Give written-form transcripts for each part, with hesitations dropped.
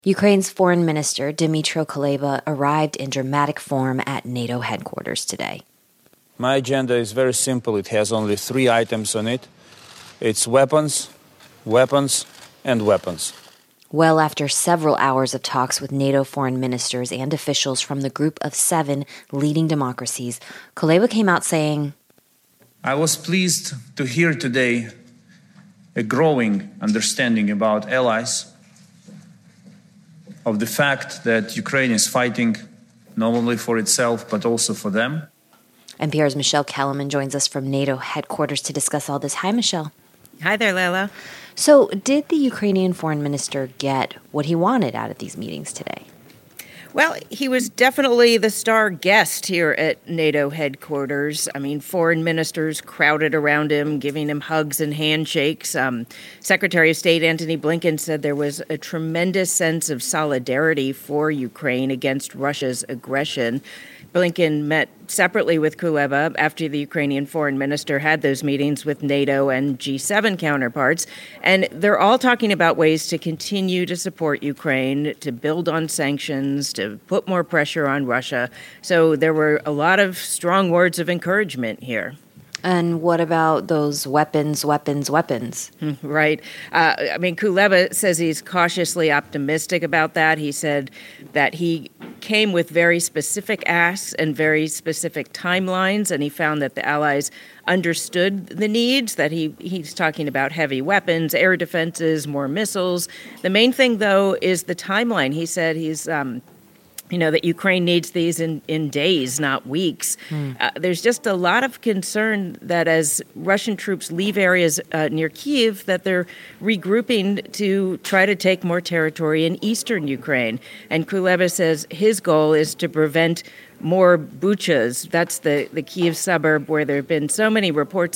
Ukraine's Foreign Minister Dmytro Kuleba arrived in dramatic form at NATO headquarters today. My agenda is very simple. It has only 3 items on it. It's weapons, weapons, and weapons. Well, after several hours of talks with NATO foreign ministers and officials from the group of 7 leading democracies, Kuleba came out saying, I was pleased to hear today a growing understanding about allies, of the fact that Ukraine is fighting not only for itself, but also for them. NPR's Michelle Kellerman joins us from NATO headquarters to discuss all this. Hi, Michelle. Hi there, Layla. So, did the Ukrainian foreign minister get what he wanted out of these meetings today? Well, he was definitely the star guest here at NATO headquarters. I mean, foreign ministers crowded around him, giving him hugs and handshakes. Secretary of State Antony Blinken said there was a tremendous sense of solidarity for Ukraine against Russia's aggression. Blinken met separately with Kuleba after the Ukrainian foreign minister had those meetings with NATO and G7 counterparts. And they're all talking about ways to continue to support Ukraine, to build on sanctions, to put more pressure on Russia. So there were a lot of strong words of encouragement here. And what about those weapons? Right. I mean, Kuleba says he's cautiously optimistic about that. He said that he came with very specific asks and very specific timelines, and he found that the allies understood the needs, that he's talking about heavy weapons, air defenses, more missiles. The main thing, though, is the timeline. He said that Ukraine needs these in days, not weeks. There's just a lot of concern that as Russian troops leave areas near Kyiv, that they're regrouping to try to take more territory in eastern Ukraine. And Kuleba says his goal is to prevent more Buchas. That's the Kyiv suburb where there have been so many reports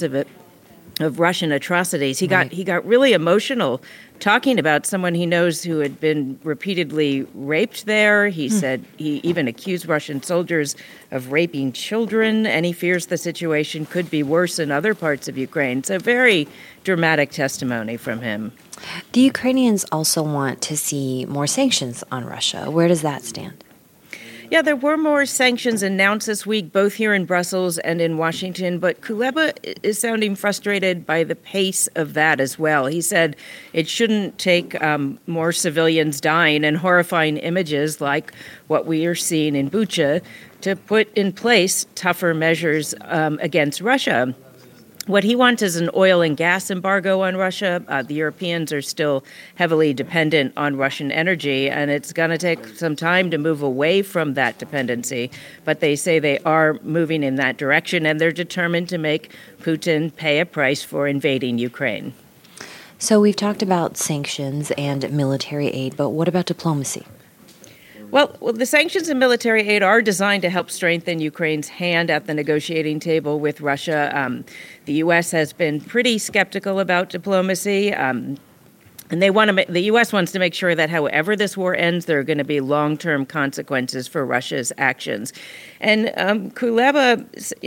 of Russian atrocities. He got really emotional talking about someone he knows who had been repeatedly raped there. He said he even accused Russian soldiers of raping children, and he fears the situation could be worse in other parts of Ukraine. So very dramatic testimony from him. The Ukrainians also want to see more sanctions on Russia. Where does that stand? Yeah, there were more sanctions announced this week, both here in Brussels and in Washington, but Kuleba is sounding frustrated by the pace of that as well. He said it shouldn't take more civilians dying and horrifying images like what we are seeing in Bucha to put in place tougher measures against Russia. What he wants is an oil and gas embargo on Russia. The Europeans are still heavily dependent on Russian energy, and it's going to take some time to move away from that dependency. But they say they are moving in that direction, and they're determined to make Putin pay a price for invading Ukraine. So we've talked about sanctions and military aid, but what about diplomacy? Well, the sanctions and military aid are designed to help strengthen Ukraine's hand at the negotiating table with Russia. The U.S. has been pretty skeptical about diplomacy. And the U.S. wants to make sure that however this war ends, there are going to be long-term consequences for Russia's actions. And Kuleba,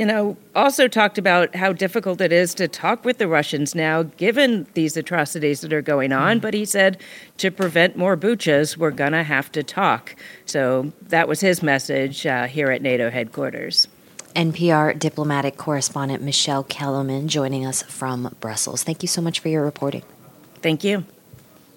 also talked about how difficult it is to talk with the Russians now, given these atrocities that are going on. But he said to prevent more Buchas, we're going to have to talk. So that was his message here at NATO headquarters. NPR diplomatic correspondent Michelle Kellerman joining us from Brussels. Thank you so much for your reporting. Thank you.